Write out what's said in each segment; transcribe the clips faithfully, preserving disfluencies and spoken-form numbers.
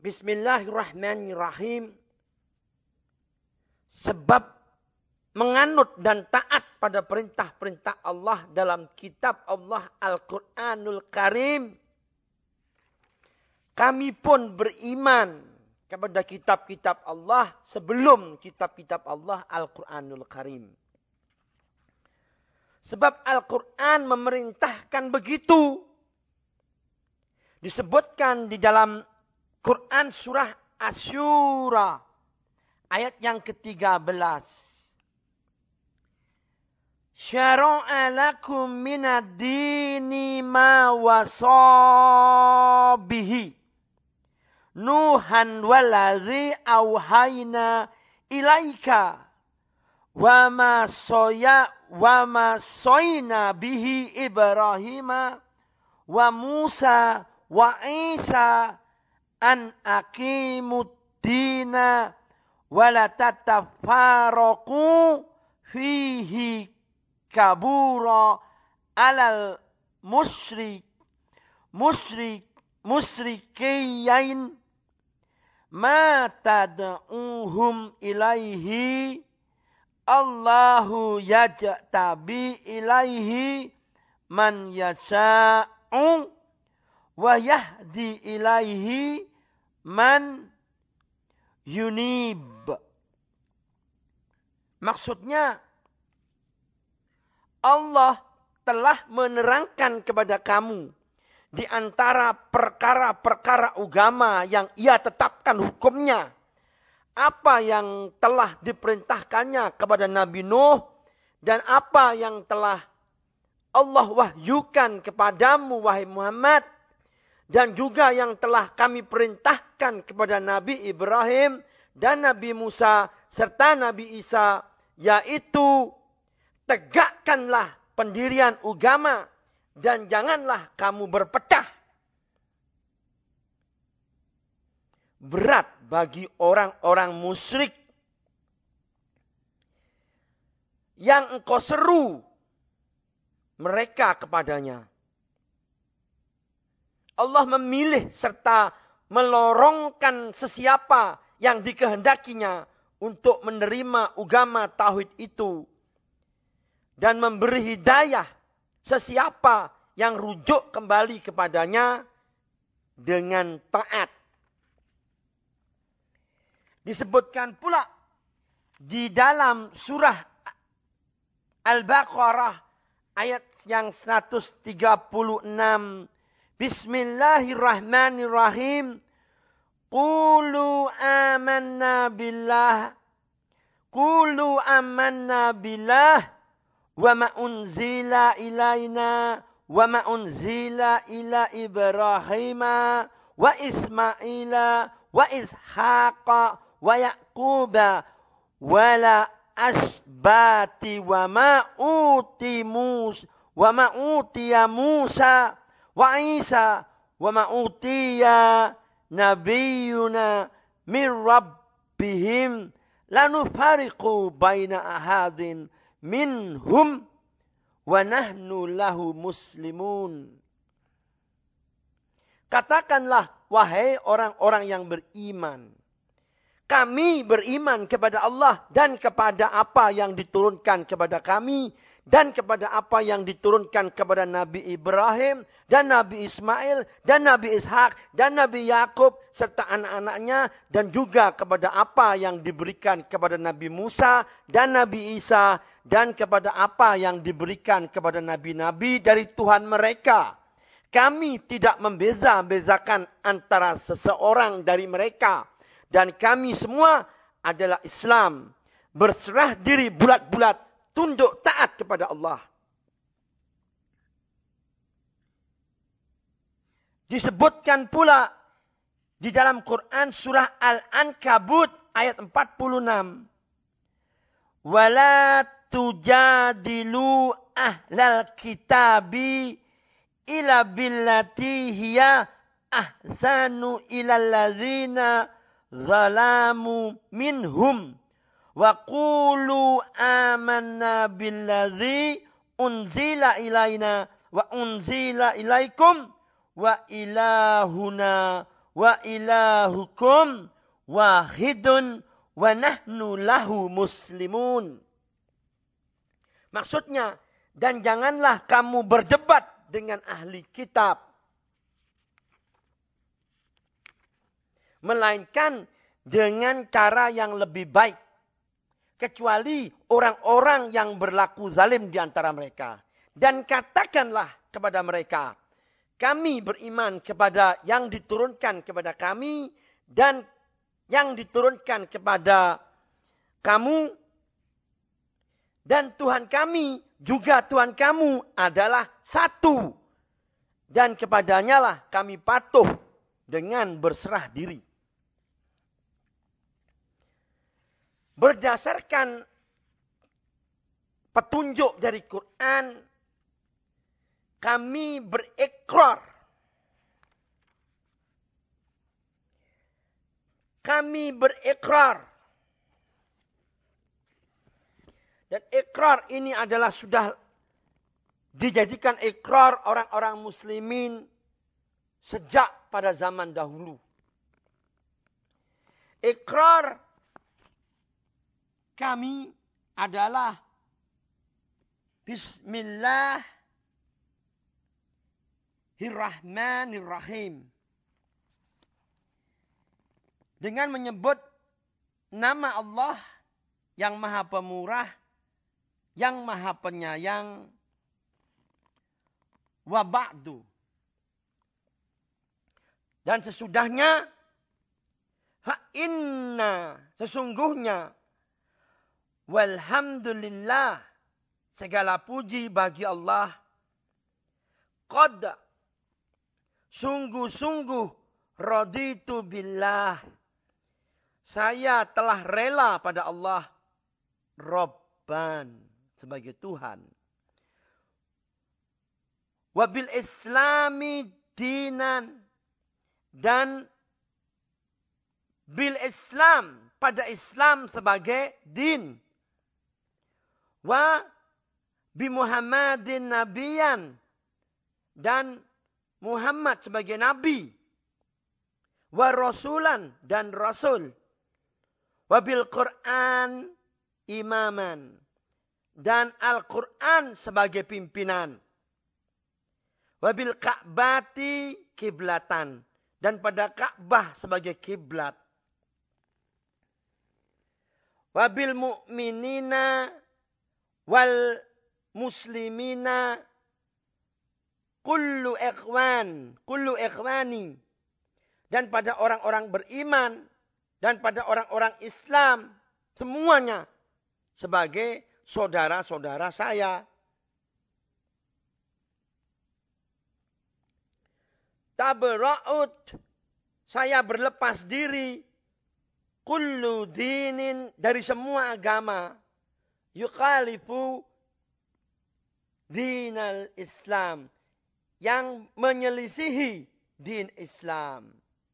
Bismillahirrahmanirrahim. Sebab menganut dan taat pada perintah-perintah Allah dalam kitab Allah Al-Quranul Karim. Kami pun beriman kepada kitab-kitab Allah sebelum kitab-kitab Allah Al-Quranul Karim. Sebab Al-Quran memerintahkan begitu. Disebutkan di dalam Quran surah Asy-Syura ayat yang ketiga belas. Syara'a lakum minad dini ma wasa bihi Nuhan waladzi auhayna ilaika wa ma soya wa ma soyna bihi Ibrahima wa Musa wa Isa an aqimud dina wa la tatafarraqu fihi kabura alal musyrik musyrik musyrikiyin ma tad'uhum ilaihi Allahu yajtabi ilaihi man yasha'u wa yahdi ilaihi man yunib. Maksudnya Allah telah menerangkan kepada kamu di antara perkara-perkara agama yang ia tetapkan hukumnya. Apa yang telah diperintahkannya kepada Nabi Nuh dan apa yang telah Allah wahyukan kepadamu wahai Muhammad. Dan juga yang telah kami perintahkan kepada Nabi Ibrahim dan Nabi Musa serta Nabi Isa. Yaitu tegakkanlah pendirian agama dan janganlah kamu berpecah. Berat bagi orang-orang musyrik yang engkau seru mereka kepadanya. Allah memilih serta melorongkan sesiapa yang dikehendakinya untuk menerima agama tauhid itu. Dan memberi hidayah sesiapa yang rujuk kembali kepadanya dengan taat. Disebutkan pula di dalam surah Al-Baqarah ayat yang seratus tiga puluh enam. Bismillahirrahmanirrahim. Qulu amanna billah. Qulu amanna billah. Wa ma unzila ilaina. Wa ma unzila ila Ibrahima. Wa Ismaila. Wa Ishaqa. Wa Yaquba. Wa la asbati. Wa ma uti Musa. Wa ma utiya Musa. Wa Isa wa ma'utiya nabiyuna min rabbihim lanufariqu baina ahadin minhum wa nahnu lahu muslimun. Katakanlah wahai orang-orang yang beriman, kami beriman kepada Allah dan kepada apa yang diturunkan kepada kami dan kepada apa yang diturunkan kepada Nabi Ibrahim dan Nabi Ismail dan Nabi Ishak dan Nabi Yakub serta anak-anaknya dan juga kepada apa yang diberikan kepada Nabi Musa dan Nabi Isa dan kepada apa yang diberikan kepada nabi-nabi dari Tuhan mereka. Kami tidak membeza-bezakan antara seseorang dari mereka dan kami semua adalah Islam, berserah diri bulat-bulat, tunduk taat kepada Allah. Disebutkan pula di dalam Quran surah Al-Ankabut ayat empat puluh enam. Wala tujadilu ahlal kitabi ila billati hiya ahsanu ilal ladzina zalamu minhum. Wa qulu amanna billadzi unzila ilaina wa unzila ilaikum wa ilahuna wa ilahukum wahidun wa nahnu lahu muslimun. Maksudnya, dan janganlah kamu berdebat dengan ahli kitab, melainkan dengan cara yang lebih baik, kecuali orang-orang yang berlaku zalim di antara mereka. Dan katakanlah kepada mereka, kami beriman kepada yang diturunkan kepada kami dan yang diturunkan kepada kamu, dan Tuhan kami juga Tuhan kamu adalah satu, dan kepadanya lah kami patuh dengan berserah diri. Berdasarkan petunjuk dari Quran, kami berikrar, kami berikrar, dan ikrar ini adalah sudah dijadikan ikrar orang-orang muslimin sejak pada zaman dahulu. Ikrar kami adalah Bismillahirrahmanirrahim. Dengan menyebut nama Allah yang Maha Pemurah, yang Maha Penyayang. Wa ba'du. Dan sesudahnya, fa inna, sesungguhnya, walhamdulillah, segala puji bagi Allah, qad, sungguh-sungguh, raditu billah, saya telah rela pada Allah, Rabban, sebagai Tuhan. Wabil islami dinan, dan bil Islam, pada Islam sebagai din. Wa bi Muhammadin nabiyan, dan Muhammad sebagai nabi. Wa rasulan, dan rasul. Wa bil Quran imaman, dan Al-Quran sebagai pimpinan. Wabil Ka'bati kiblatan, dan pada Ka'bah sebagai kiblat. Wabil mu'minina wal muslimina kullu ikhwan, kullu ikhwani, dan pada orang-orang beriman dan pada orang-orang Islam semuanya sebagai saudara-saudara saya. Tabara'ut, saya berlepas diri, kullu dinin, dari semua agama, yukhalifu dinal Islam, yang menyelisihi din Islam.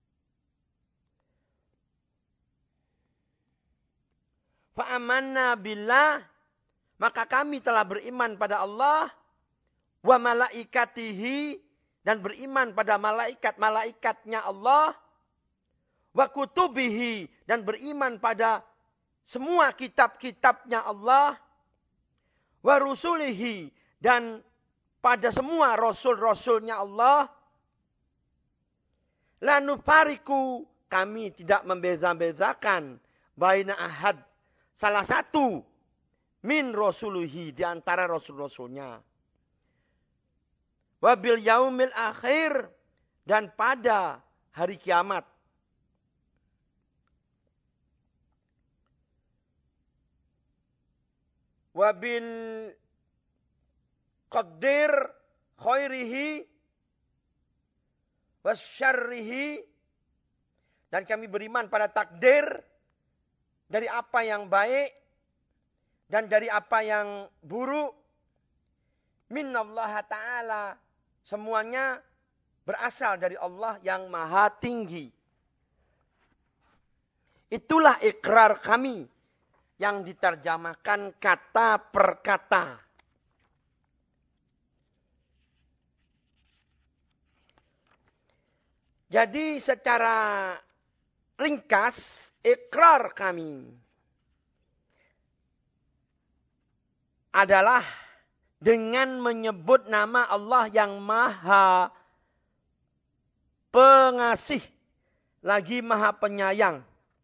Fa'amanna billah, maka kami telah beriman pada Allah, wa malaikatihi, dan beriman pada malaikat-malaikatnya Allah, wa kutubihi, dan beriman pada semua kitab-kitabnya Allah, wa rusulihi, dan pada semua rasul-rasulnya Allah. La nufariku, kami tidak membeza-bezakan, baina ahad, salah satu min rasulihi, di antara rasul-rasulnya. Wabil yaumil akhir, dan pada hari kiamat. Wabil qadir khairihi wasyarrihi, dan kami beriman pada takdir, dari apa yang baik dan dari apa yang buruk. Minallah ta'ala, semuanya berasal dari Allah yang maha tinggi. Itulah ikrar kami yang diterjemahkan kata per kata. Jadi secara ringkas, ikrar kami adalah dengan menyebut nama Allah yang maha pengasih, lagi maha penyayang.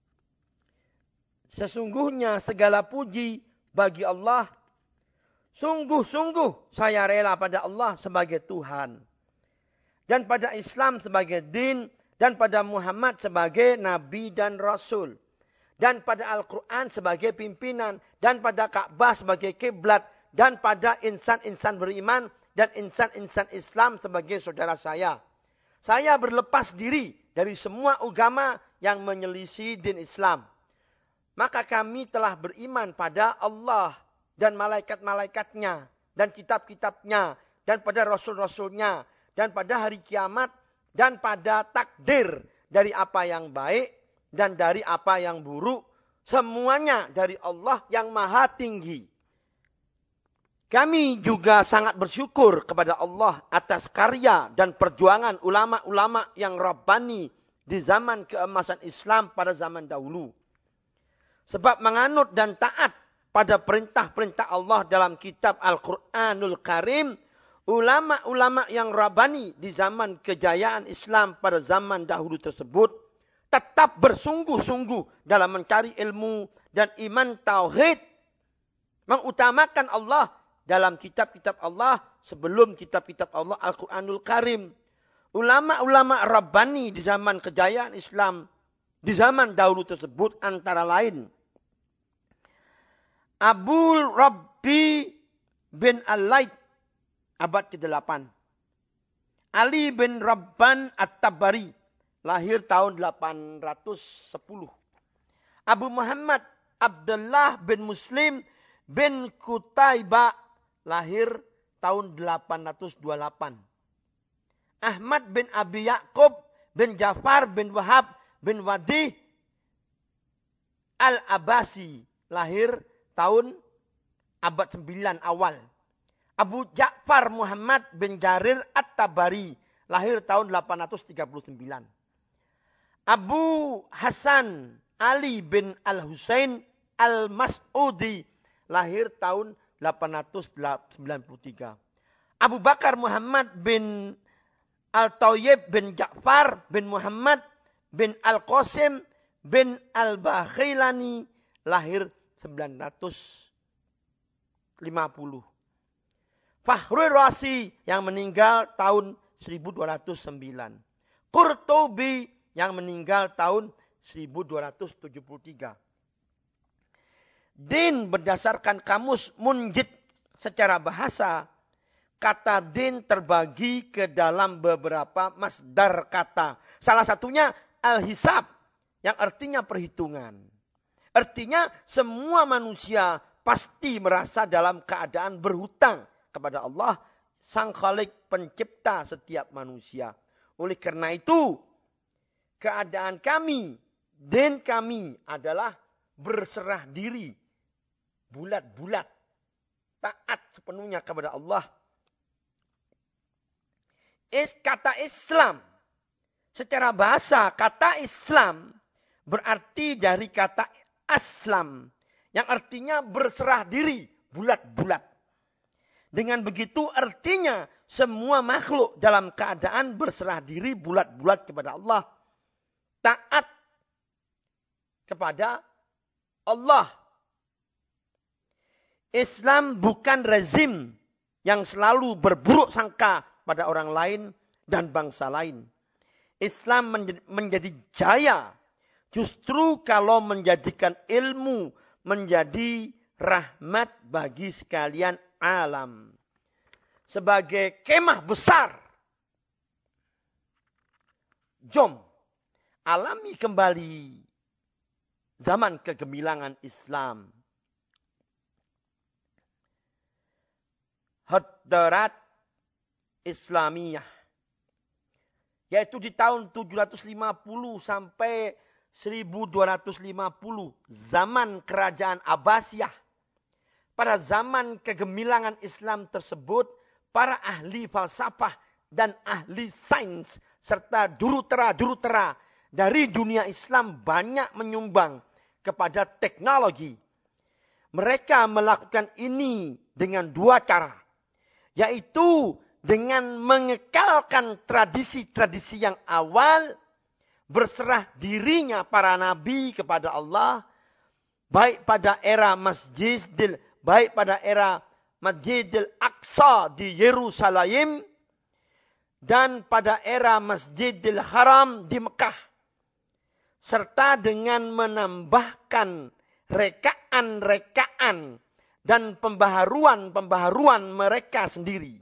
Sesungguhnya segala puji bagi Allah. Sungguh-sungguh saya rela pada Allah sebagai Tuhan. Dan pada Islam sebagai din. Dan pada Muhammad sebagai Nabi dan Rasul. Dan pada Al-Quran sebagai pimpinan. Dan pada Ka'bah sebagai kiblat. Dan pada insan-insan beriman. Dan insan-insan Islam sebagai saudara saya. Saya berlepas diri dari semua agama yang menyelisih din Islam. Maka kami telah beriman pada Allah dan malaikat-malaikatnya, dan kitab-kitabnya, dan pada rasul-rasulnya, dan pada hari kiamat, dan pada takdir dari apa yang baik, dan dari apa yang buruk. Semuanya dari Allah yang maha tinggi. Kami juga sangat bersyukur kepada Allah atas karya dan perjuangan ulama-ulama yang Rabbani di zaman keemasan Islam pada zaman dahulu. Sebab menganut dan taat pada perintah-perintah Allah dalam kitab Al-Quranul Karim, ulama-ulama yang Rabbani di zaman kejayaan Islam pada zaman dahulu tersebut tetap bersungguh-sungguh dalam mencari ilmu dan iman tauhid, mengutamakan Allah dalam kitab-kitab Allah sebelum kitab-kitab Allah Al-Quranul Karim. Ulama-ulama Rabbani di zaman kejayaan Islam di zaman dahulu tersebut antara lain Abu Rabbi bin Al-Laith, abad kedelapan. Ali bin Rabban At-Tabari, lahir tahun delapan ratus sepuluh. Abu Muhammad Abdullah bin Muslim bin Qutaibah, lahir tahun delapan ratus dua puluh delapan. Ahmad bin Abi Ya'qub bin Ja'far bin Wahab bin Wadih Al-Abasi, lahir tahun abad sembilan awal. Abu Ja'far Muhammad bin Jarir At-Tabari, lahir tahun delapan ratus tiga puluh sembilan. Abu Hasan Ali bin Al-Husain Al-Mas'udi, lahir tahun delapan ratus sembilan puluh tiga. Abu Bakar Muhammad bin Al-Tayyib bin Ja'far bin Muhammad bin Al-Qasim bin Al-Bakhilani, lahir sembilan ratus lima puluh. Fakhrul Razi yang meninggal tahun seribu dua ratus sembilan. Qurtubi yang meninggal tahun seribu dua ratus tujuh puluh tiga. Din berdasarkan kamus Munjid secara bahasa, kata din terbagi ke dalam beberapa masdar kata. Salah satunya al-hisab yang artinya perhitungan. Artinya semua manusia pasti merasa dalam keadaan berhutang kepada Allah, Sang Khalik pencipta setiap manusia. Oleh karena itu, keadaan kami, din kami adalah berserah diri, bulat-bulat, taat sepenuhnya kepada Allah. Is, kata Islam, secara bahasa kata Islam berarti dari kata aslam, yang artinya berserah diri, bulat-bulat. Dengan begitu artinya semua makhluk dalam keadaan berserah diri bulat-bulat kepada Allah. Taat kepada Allah. Islam bukan rezim yang selalu berburuk sangka pada orang lain dan bangsa lain. Islam menjadi jaya justru kalau menjadikan ilmu menjadi rahmat bagi sekalian alam. Sebagai kemah besar. Jom alami kembali zaman kegemilangan Islam. Hadarat Islamiyah. Yaitu di tahun tujuh ratus lima puluh sampai seribu dua ratus lima puluh, zaman kerajaan Abbasiyah. Pada zaman kegemilangan Islam tersebut, para ahli falsafah dan ahli sains serta jurutera-jurutera dari dunia Islam banyak menyumbang kepada teknologi. Mereka melakukan ini dengan dua cara, yaitu dengan mengekalkan tradisi-tradisi yang awal, berserah dirinya para nabi kepada Allah, baik pada era Masjidil, baik pada era Masjidil Aqsa di Yerusalem, dan pada era Masjidil Haram di Mekah, serta dengan menambahkan rekaan-rekaan dan pembaharuan-pembaharuan mereka sendiri.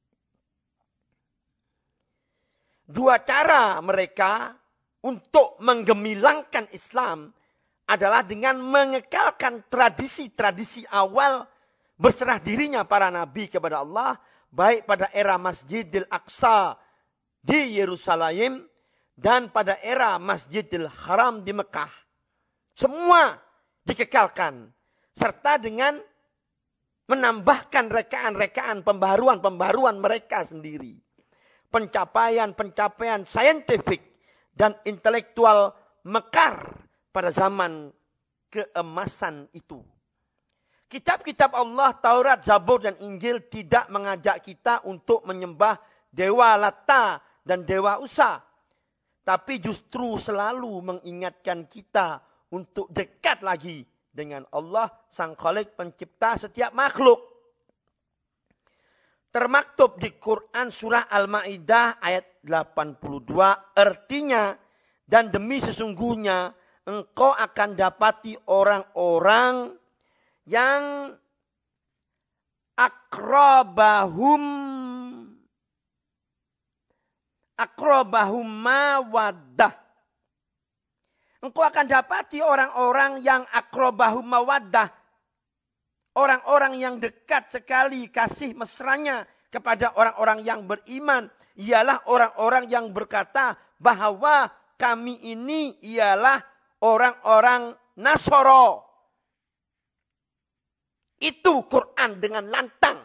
Dua cara mereka untuk menggemilangkan Islam adalah dengan mengekalkan tradisi-tradisi awal berserah dirinya para nabi kepada Allah, baik pada era Masjidil Aqsa di Yerusalem dan pada era Masjidil Haram di Mekah. Semua dikekalkan serta dengan menambahkan rekaan-rekaan pembaharuan-pembaharuan mereka sendiri. Pencapaian-pencapaian saintifik dan intelektual mekar pada zaman keemasan itu. Kitab-kitab Allah, Taurat, Zabur, dan Injil tidak mengajak kita untuk menyembah Dewa Lata dan Dewa Usa. Tapi justru selalu mengingatkan kita untuk dekat lagi dengan Allah, Sang Khalik pencipta setiap makhluk. Termaktub di Quran surah Al-Ma'idah ayat delapan puluh dua, artinya, dan demi sesungguhnya engkau akan dapati orang-orang yang akrabahum akrabahum mawaddah. Engkau akan dapati orang-orang yang akrabahum mawaddah, orang-orang yang dekat sekali kasih mesranya kepada orang-orang yang beriman, ialah orang-orang yang berkata bahwa kami ini ialah orang-orang Nasoro. Itu Quran dengan lantang,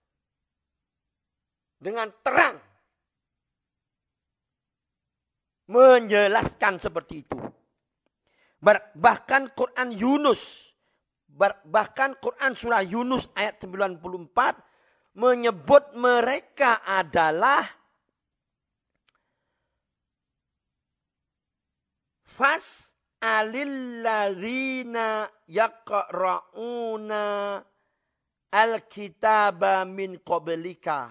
dengan terang menjelaskan seperti itu. Bahkan Quran Yunus, bahkan Quran surah Yunus ayat sembilan puluh empat menyebut mereka adalah fas alilladzina yaqra'una al-kitaba min qablika.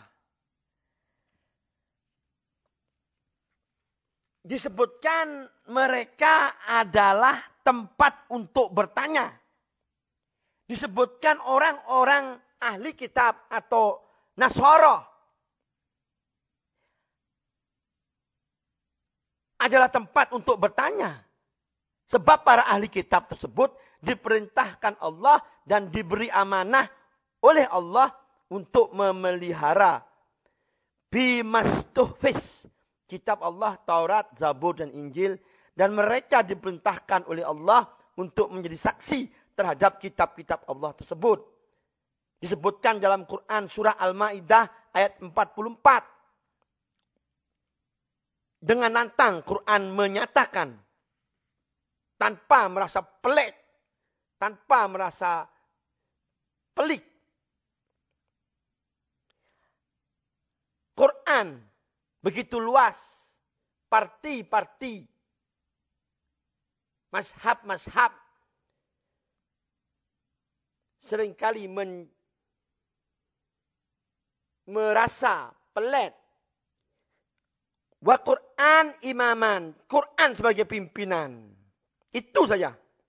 Disebutkan mereka adalah tempat untuk bertanya. Disebutkan orang-orang ahli kitab atau Nasara adalah tempat untuk bertanya. Sebab para ahli kitab tersebut diperintahkan Allah dan diberi amanah oleh Allah untuk memelihara bimastuhfis, kitab Allah, Taurat, Zabur, dan Injil. Dan mereka diperintahkan oleh Allah untuk menjadi saksi terhadap kitab-kitab Allah tersebut. Disebutkan dalam Quran surah Al-Ma'idah ayat empat puluh empat. Dengan lantang Quran menyatakan, tanpa merasa pelik, tanpa merasa pelik, Quran begitu luas, parti-parti, mazhab-mazhab seringkali men, merasa pelik. Wa Quran imaman, Quran sebagai pimpinan. Itu saja.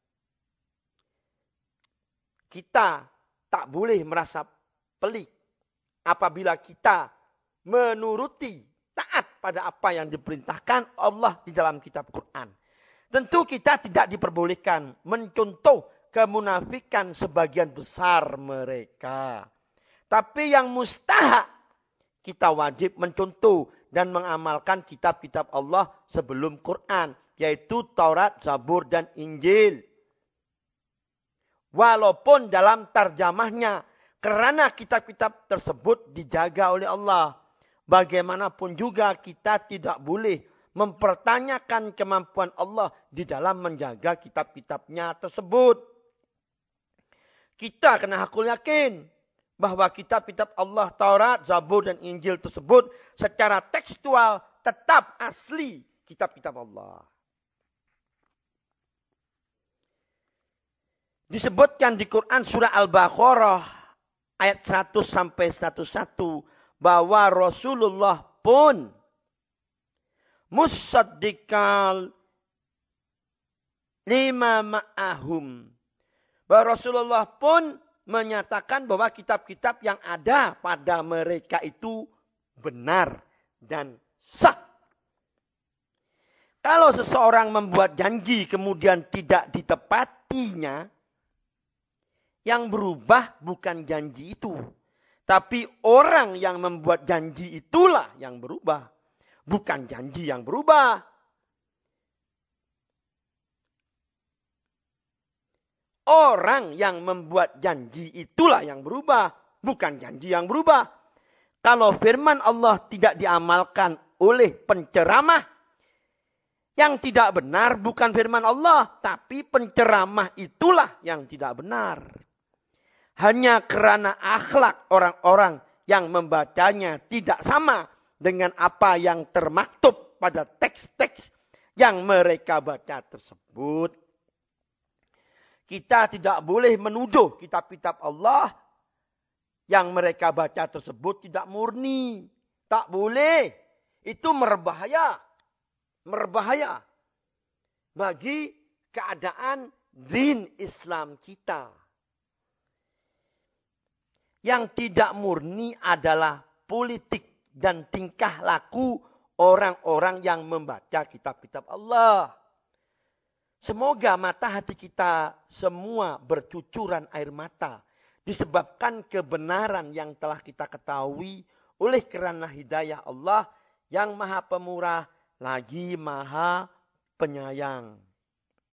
Kita tak boleh merasa pelik apabila kita menuruti, taat pada apa yang diperintahkan Allah di dalam kitab Quran. Tentu kita tidak diperbolehkan mencontoh kemunafikan sebagian besar mereka. Tapi yang mustahak, kita wajib mencontoh dan mengamalkan kitab-kitab Allah sebelum Quran, yaitu Taurat, Zabur, dan Injil. Walaupun dalam tarjamahnya, karena kitab-kitab tersebut dijaga oleh Allah. bagaimanapun juga kita tidak boleh mempertanyakan kemampuan Allah di dalam menjaga kitab-kitabnya tersebut. Kita kena hakul yakin bahwa kitab-kitab Allah, Taurat, Zabur, dan Injil tersebut secara tekstual tetap asli kitab-kitab Allah. Disebutkan di Quran surah Al-Baqarah ayat seratus sampai seratus satu bahwa Rasulullah pun musaddiqal lima ma'ahum. Bahwa Rasulullah pun menyatakan bahwa kitab-kitab yang ada pada mereka itu benar dan sah. Kalau seseorang membuat janji kemudian tidak ditepatinya, yang berubah bukan janji itu. Tapi orang yang membuat janji itulah yang berubah. Bukan janji yang berubah. Orang yang membuat janji itulah yang berubah. Bukan janji yang berubah. Kalau firman Allah tidak diamalkan oleh penceramah, yang tidak benar bukan firman Allah. Tapi penceramah itulah yang tidak benar. Hanya karena akhlak orang-orang yang membacanya tidak sama dengan apa yang termaktub pada teks-teks yang mereka baca tersebut. Kita tidak boleh menuduh kitab-kitab Allah yang mereka baca tersebut tidak murni. Tak boleh. Itu merbahaya. Merbahaya bagi keadaan din Islam kita. Yang tidak murni adalah politik dan tingkah laku orang-orang yang membaca kitab-kitab Allah. Semoga mata hati kita semua bercucuran air mata. Disebabkan kebenaran yang telah kita ketahui oleh kerana hidayah Allah yang maha pemurah lagi maha penyayang.